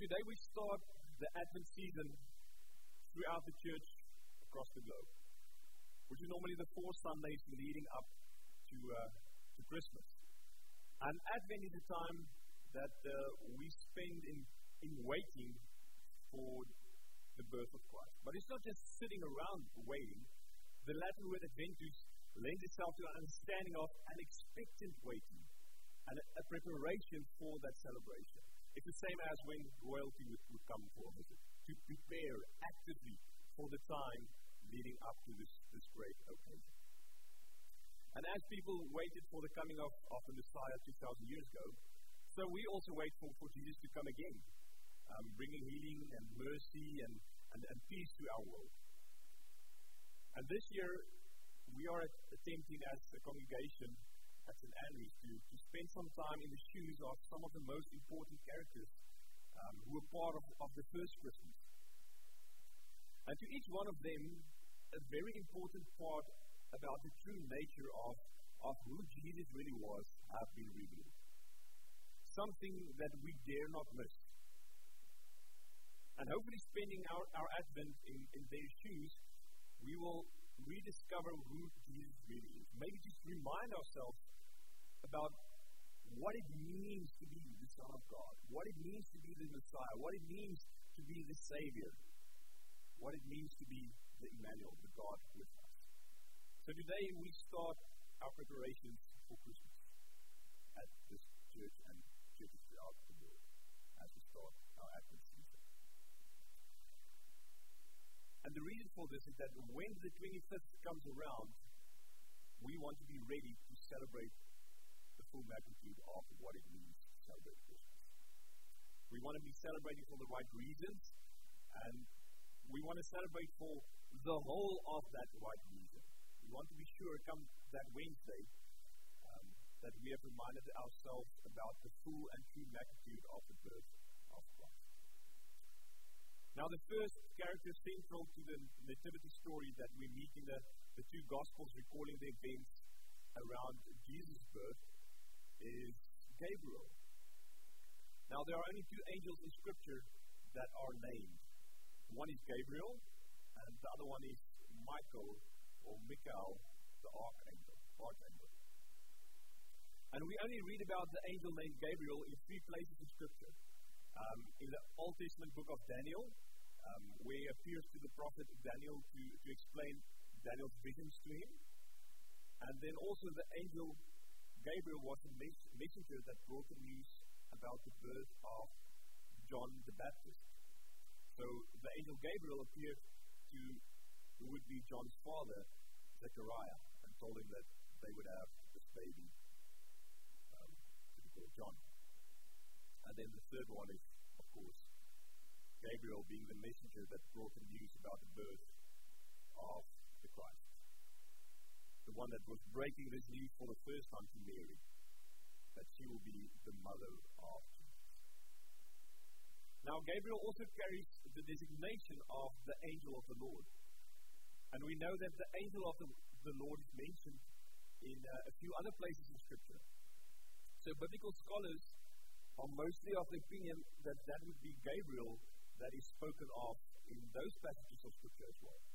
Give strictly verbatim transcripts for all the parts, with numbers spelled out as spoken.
today we start the Advent season throughout the church across the globe, which is normally the four Sundays leading up to uh, to Christmas. And Advent is a time that uh, we spend in, in waiting for the birth of Christ. But it's not just sitting around waiting. The Latin word adventus lends itself to an understanding of an expectant waiting and a, a preparation for that celebration. It's the same as when royalty would, would come for a visit, to prepare actively for the time leading up to this, this great occasion. And as people waited for the coming of, of the Messiah two thousand years ago, so we also wait for, for Jesus to come again, um, bringing healing and mercy and, and, and peace to our world. And this year, we are attempting as a congregation at Saint Andrews to, to spend some time in the shoes of some of the most important characters um, who were part of, of the first Christmas. And to each one of them, a very important part about the true nature of, of who Jesus really was have been revealed. Something that we dare not miss. And hopefully spending our, our Advent in, in their shoes, we will rediscover who Jesus really is. Maybe just remind ourselves about what it means to be the Son of God, what it means to be the Messiah, what it means to be the Savior, what it means to be the Emmanuel, the God with us. So today we start our preparations for Christmas at this church and churches throughout the world as we start our Advent season. And the reason for this is that when the twenty-fifth comes around, we want to be ready to celebrate the full magnitude of what it means to celebrate Christmas. We want to be celebrating for the right reasons, and we want to celebrate for the whole of that right reason. We want to be sure, come that Wednesday, um, that we have reminded ourselves about the full and true magnitude of the birth of Christ. Now, the first character central to the nativity story that we meet in the, the two Gospels recalling the events around Jesus' birth is Gabriel. Now, there are only two angels in Scripture that are named. One is Gabriel, and the other one is Michael, or Michael, the archangel. archangel. And we only read about the angel named Gabriel in three places in Scripture. Um, in the Old Testament book of Daniel, um, where he appears to the prophet Daniel to, to explain Daniel's visions to him. And then also the angel Gabriel was a mes- messenger that brought the news about the birth of John the Baptist. So the angel Gabriel appeared to who would be John's father, Zechariah, and told him that they would have this baby um, to be called John. And then the third one is, of course, Gabriel being the messenger that brought the news about the birth of the Christ. The one that was breaking this news for the first time to Mary, that she will be the mother of Jesus. Now, Gabriel also carries the designation of the angel of the Lord. And we know that the angel of the, the Lord is mentioned in uh, a few other places in Scripture. So biblical scholars are mostly of the opinion that that would be Gabriel that is spoken of in those passages of Scripture as well.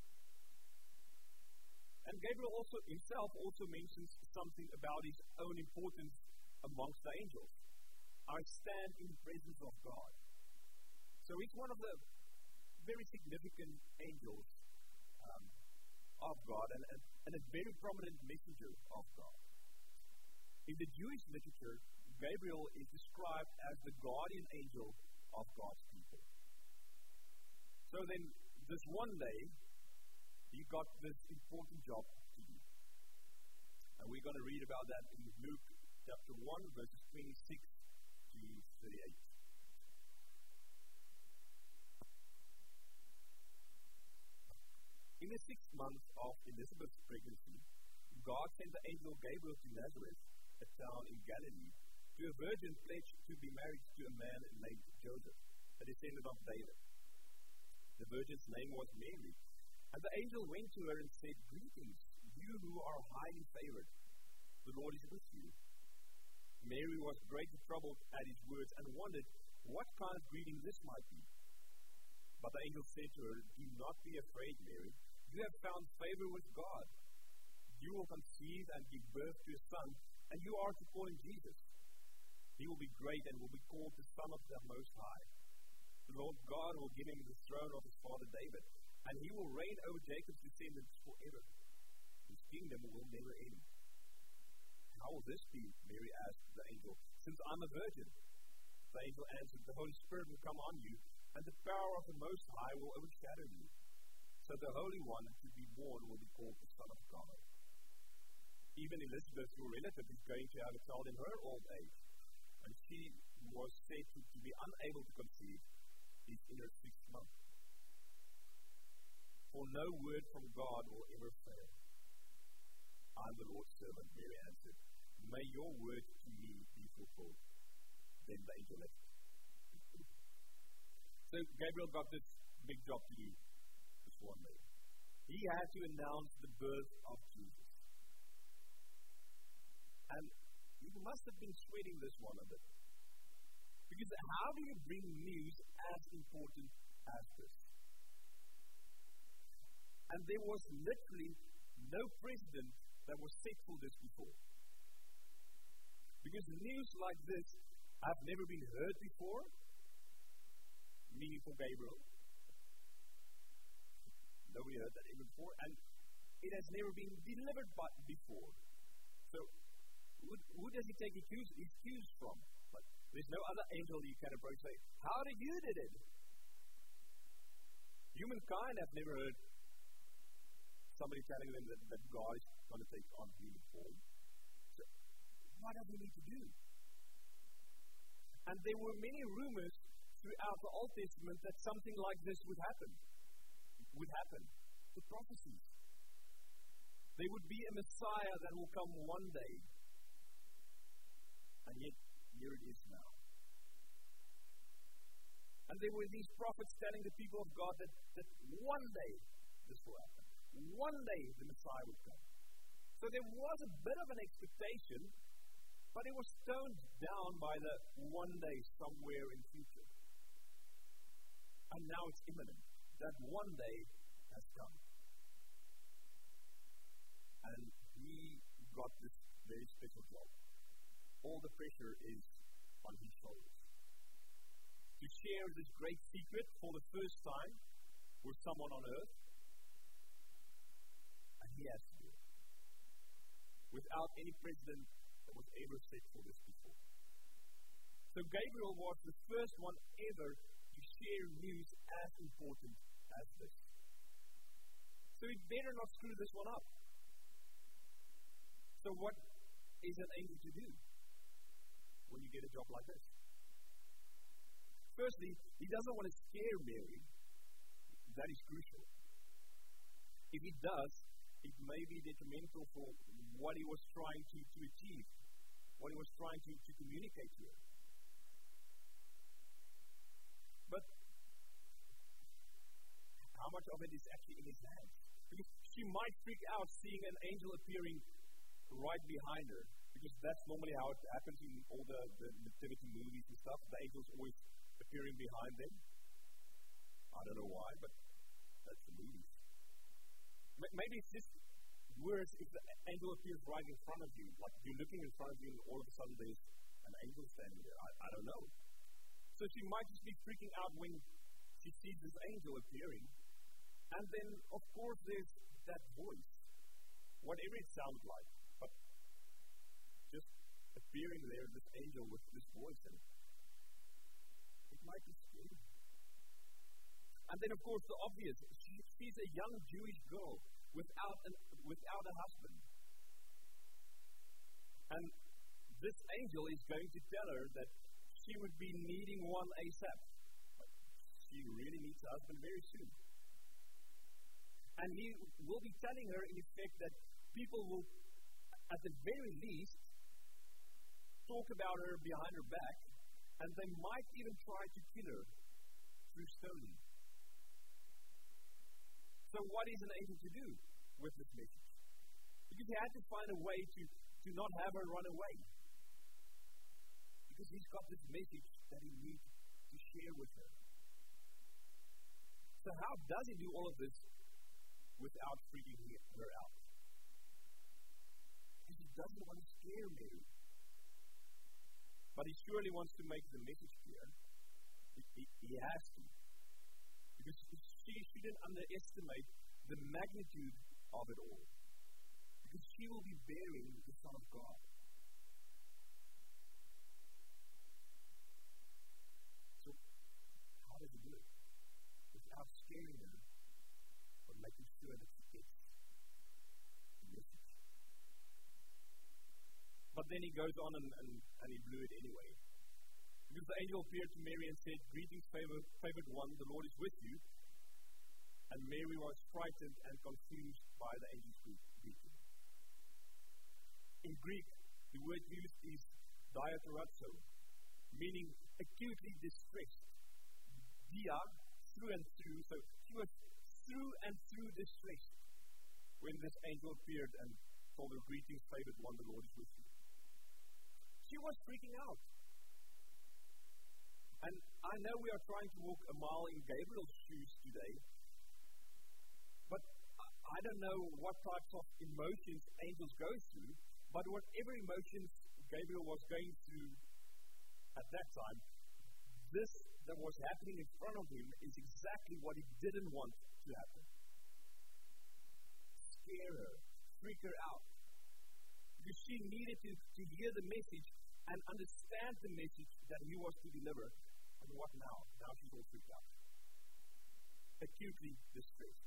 And Gabriel also himself also mentions something about his own importance amongst the angels. I stand in the presence of God. So he's one of the very significant angels um, of God and, and, and a very prominent messenger of God. In the Jewish literature, Gabriel is described as the guardian angel of God's people. So then, this one day, he got this important job to do. And we're going to read about that in Luke chapter one, verses twenty-six to thirty-eight. In the sixth month of Elizabeth's pregnancy, God sent the angel Gabriel to Nazareth, a town in Galilee, to a virgin pledged to be married to a man named Joseph, a descendant of David. The virgin's name was Mary. And the angel went to her and said, "Greetings, you who are highly favored. The Lord is with you." Mary was greatly troubled at his words and wondered what kind of greeting this might be. But the angel said to her, "Do not be afraid, Mary. You have found favor with God. You will conceive and give birth to a son, and you are to call him Jesus. He will be great and will be called the Son of the Most High. The Lord God will give him the throne of his father David, and he will reign over Jacob's descendants forever. His kingdom will never end." "How will this be?" Mary asked the angel, "since I'm a virgin?" The angel answered, "The Holy Spirit will come on you, and the power of the Most High will overshadow you. So the Holy One to be born will be called the Son of God. Even Elizabeth, your relative, is going to have a child in her old age, and she was said to, to be unable to conceive, is in her sixth month. For no word from God will ever fail." "I'm the Lord's servant," Mary answered. "May your word to me be fulfilled." Then the angel left. So Gabriel got this big job to do this one day. He had to announce the birth of Jesus. And he must have been sweating this one a bit. Because how do you bring news as important as this? And there was literally no precedent that was set for this before. Because news like this have never been heard before, meaning for Gabriel. Nobody heard that even before, and it has never been delivered by before. So, who, who does he take his cues, his cues from? Like, there's no other angel you can approach and say, "How did you did it?" Humankind have never heard somebody telling them that, that God is going to take on human form. So, what do we need to do? And there were many rumors throughout the Old Testament that something like this would happen. Would happen. The prophecies. There would be a Messiah that will come one day. And yet, here it is now. And there were these prophets telling the people of God that, that one day this will happen. One day the Messiah would come. So there was a bit of an expectation, but it was toned down by the one day somewhere in the future. And now it's imminent. That one day has come. And he got this very special job. All the pressure is on his shoulders. To share this great secret for the first time with someone on earth. And he has to do it. Without any precedent that was ever set for this before. So Gabriel was the first one ever to share news as important as this. So we better not screw this one up. So what is an angel to do when you get a job like this? Firstly, he doesn't want to scare Mary. That is crucial. If he does, it may be detrimental for what he was trying to, to achieve, what he was trying to, to communicate to her. But how much of it is actually in his hands? Because she might freak out seeing an angel appearing right behind her, because that's normally how it happens in all the, the nativity movies and stuff. The angel's always appearing behind them. I don't know why, but that's the movies. Maybe it's just worse if the angel appears right in front of you, like you're looking in front of you and all of a sudden there's an angel standing there. I, I don't know. So she might just be freaking out when she sees this angel appearing. And then, of course, there's that voice, whatever it sounds like, but just appearing there, this angel with this voice in it. It might be scary. And then, of course, the obvious. She, she's a young Jewish girl without, an, without a husband. And this angel is going to tell her that she would be needing one ASAP. She really needs a husband very soon. And he will be telling her, in effect, that people will, at the very least, talk about her behind her back, and they might even try to kill her through stoning. So what is an angel to do with this message? Because he had to find a way to, to not have her run away. Because he's got this message that he needs to share with her. So how does he do all of this without freaking her out? Because he doesn't want to scare Mary. But he surely wants to make the message clear. He, he, he has to. Because she shouldn't underestimate the magnitude of it all. Because she will be bearing the Son of God. So, how does he do it? Without scaring her, but making sure that she gets the message. But then he goes on and, and, and he blew it anyway. Because the angel appeared to Mary and said, "Greetings, favored, favored one, the Lord is with you." And Mary was frightened and confused by the angel's greeting. In Greek, the word used is diateratzo, meaning acutely distressed. Dia, through and through. So she was through and through distressed when this angel appeared and told her, "Greetings, favored one, the Lord is with you." She was freaking out. And I know we are trying to walk a mile in Gabriel's shoes today, but I don't know what types of emotions angels go through, but whatever emotions Gabriel was going through at that time, this that was happening in front of him is exactly what he didn't want to happen. Scare her, freak her out. Because she needed to, to hear the message and understand the message that he was to deliver. And what now? Now she's all freaked out. Acutely distressed.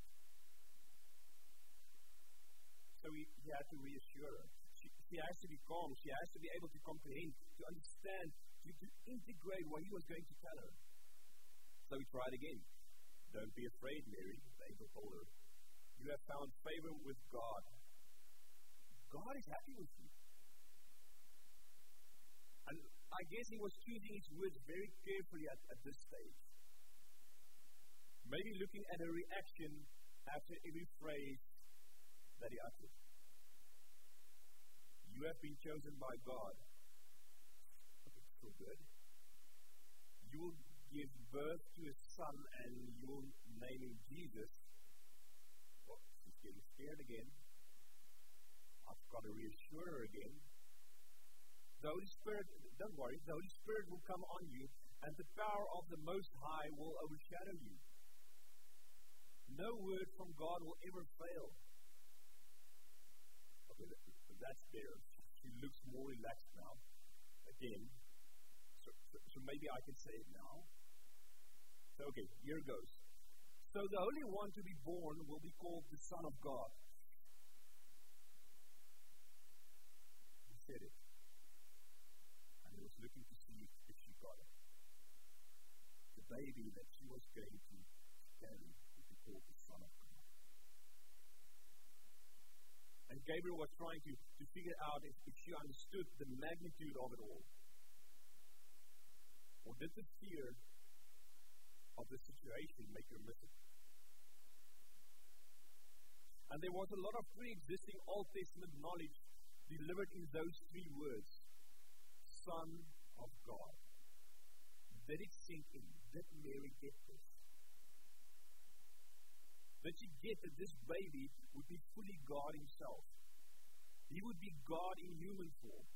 So he, he had to reassure her. She, she has to be calm. She has to be able to comprehend, to understand, to, to integrate what he was going to tell her. So he tried again. "Don't be afraid, Mary," the angel told her. "You have found favor with God. God is happy with you." And I guess he was choosing his words very carefully at, at this stage. Maybe looking at her reaction after every phrase that he uttered. "You have been chosen by God." Okay, so good. "You will give birth to a son and you will name him Jesus." Well, she's getting scared again. I've got to reassure her again. "The Holy Spirit, don't worry, the Holy Spirit will come on you, and the power of the Most High will overshadow you. No word from God will ever fail." Okay, that's better. She looks more relaxed now. Again, so, so, so maybe I can say it now. So, okay, here goes. "So the Holy One to be born will be called the Son of God." He said it. And he was looking to see if she got it. The baby that she was going to carry would be called the Son of God. And Gabriel was trying to, to figure out if, if she understood the magnitude of it all. Or did the fear of the situation make her miss it? And there was a lot of pre-existing Old Testament knowledge delivered in those three words. Son of God. Did it sink in? Did Mary get this? Did she get that this baby would be fully God himself? He would be God in human form.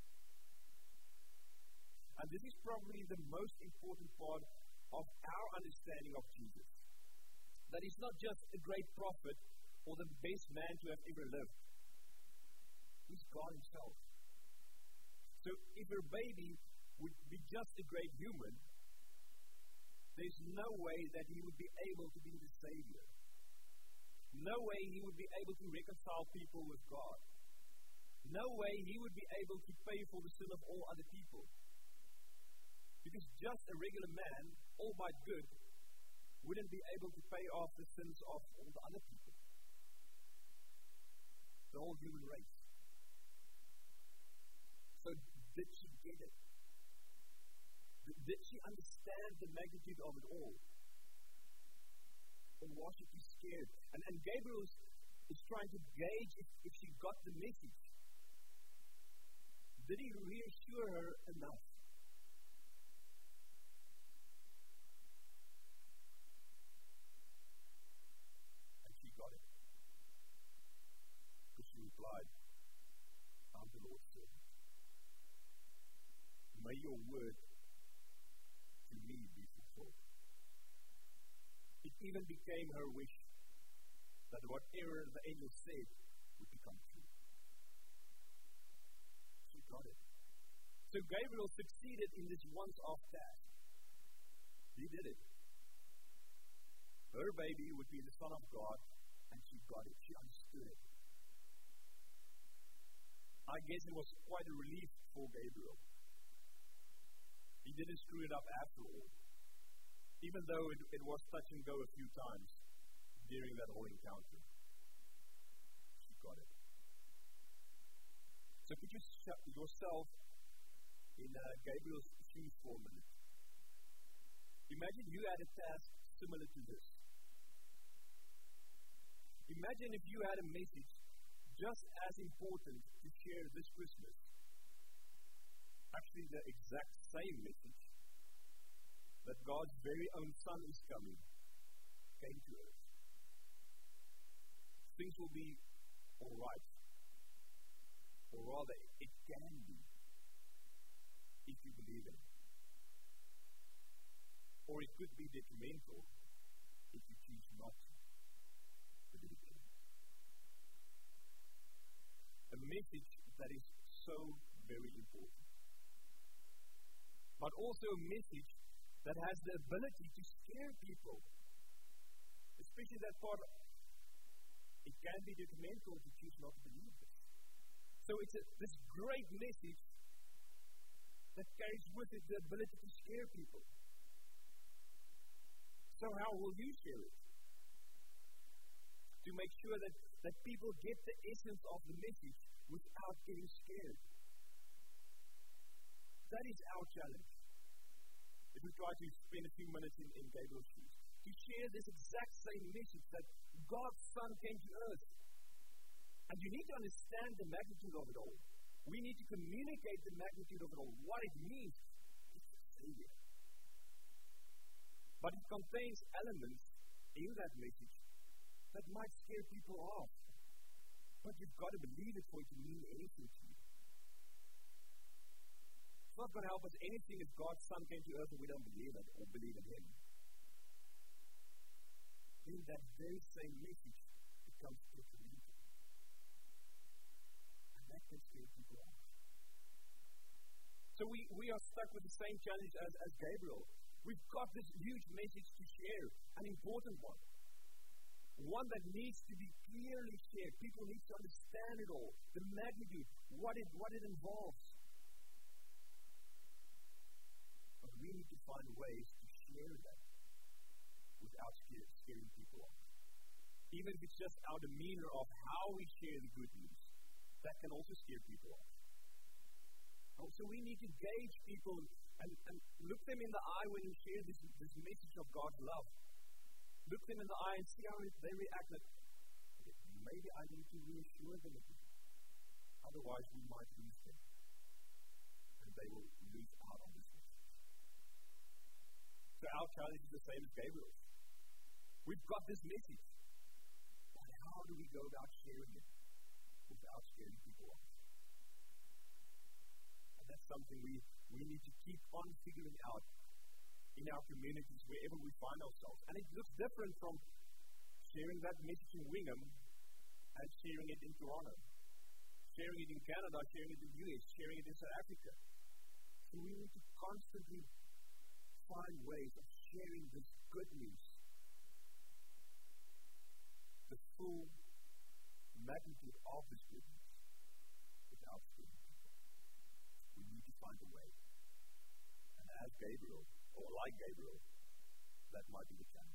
And this is probably the most important part of our understanding of Jesus. That he's not just a great prophet or the best man to have ever lived. He's God himself. So if her baby would be just a great human, there's no way that he would be able to be the Savior. No way he would be able to reconcile people with God. No way he would be able to pay for the sin of all other people. Because just a regular man, albeit good, wouldn't be able to pay off the sins of all the other people. The whole human race. So did she get it? Did she understand the magnitude of it all? Or was she too scared? And, and Gabriel is, is trying to gauge if, if she got the message. Did he reassure her enough? your word to me be fulfilled. It even became her wish that whatever the angel said would become true. She got it. So Gabriel succeeded in this once-off task. He did it. Her baby would be the Son of God, and she got it. She understood it. I guess it was quite a relief for Gabriel. He didn't screw it up after all, even though it, it was touch and go a few times during that whole encounter. She got it. So put yourself in uh, Gabriel's shoes for a minute. Imagine you had a task similar to this. Imagine if you had a message just as important to share this Christmas. Actually, the exact same message that God's very own Son is coming came to earth. Things will be all right. Or rather, it can be if you believe in it. Or it could be detrimental if you choose not to believe in it. A message that is so very important. But also a message that has the ability to scare people. Especially that part, it can be detrimental to choose not to believe this. So it's a, this great message that carries with it the ability to scare people. So how will you share it? To make sure that, that people get the essence of the message without getting scared. That is our challenge. If we try to spend a few minutes in, in Gabriel's shoes, to share this exact same message that God's Son came to earth. And you need to understand the magnitude of it all. We need to communicate the magnitude of it all, what it means. It's a Savior. But it contains elements in that message that might scare people off. But you've got to believe it for it to mean anything to you. It's not going to help us anything if God's Son came to earth and we don't believe it or believe in Him. Then that very same message becomes detrimental. And that can scare people off. So we, we are stuck with the same challenge as, as Gabriel. We've got this huge message to share, an important one. One that needs to be clearly shared. People need to understand it all, the magnitude, what it, what it involves. But we need to find ways to share that without scaring people off. Even if it's just our demeanor of how we share the good news, that can also scare people off. So we need to gauge people and, and look them in the eye when we share this, this message of God's love. Look them in the eye and see how they react. That maybe I need to reassure them a bit. Otherwise, we might lose them. And they will lose out on this message. So our challenge is the same as Gabriel's. We've got this message. But how do we go about sharing it without scaring people off? And that's something we, we need to keep on figuring out in our communities, wherever we find ourselves. And it looks different from sharing that message in Wingham and sharing it in Toronto. Sharing it in Canada, sharing it in the U S, sharing it in South Africa. So we need to constantly find ways of sharing this good news. The full magnitude of this good news without scaring people. We need to find a way. And as Gabriel, or like Gabriel, that might be the challenge.